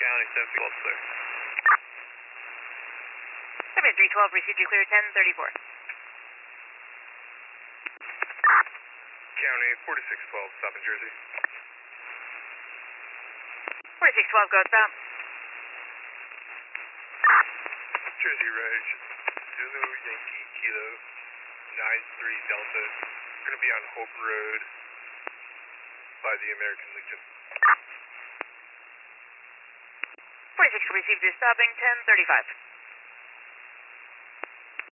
County 712, sir. 7312, received you clear 1034. County 4612, stop in Jersey. 4612, go stop. Jersey Reg, Zulu Yankee Kilo 93 Delta. We're going to be on Hope Road by the American Legion. 46 received you stopping 1035.